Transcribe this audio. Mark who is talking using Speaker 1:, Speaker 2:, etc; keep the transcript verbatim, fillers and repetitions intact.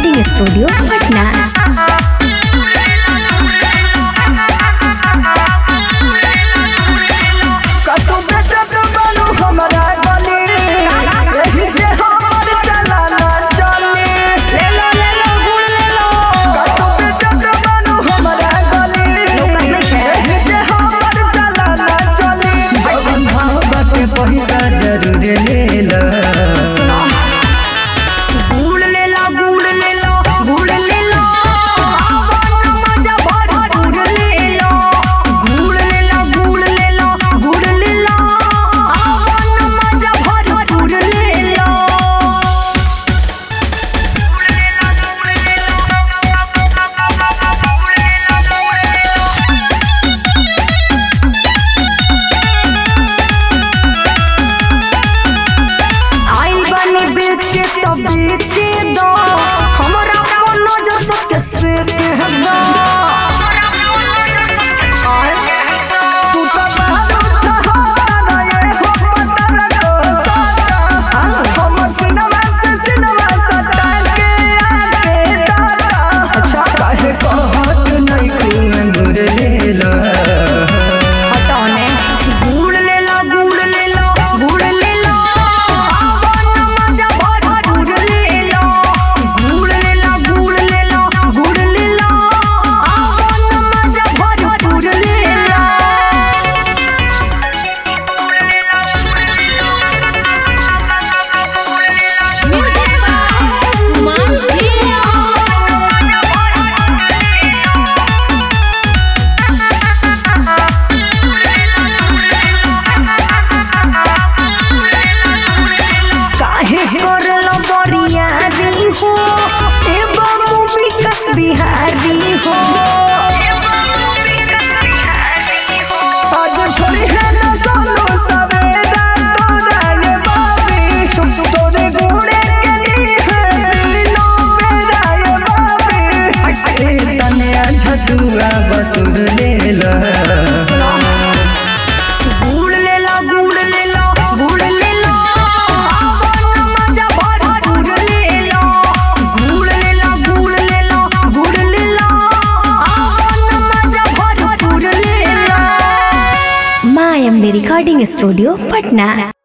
Speaker 1: Recording studio Patna. Bihari हो आज थोड़ी है ना सोलो सवेरा तोरा ये बाबी तोरे घोड़े के लिए है दिलों मेरा ये बाबी तने झटुआ बसुर ले ला रिकॉर्डिंग स्टूडियो पटना।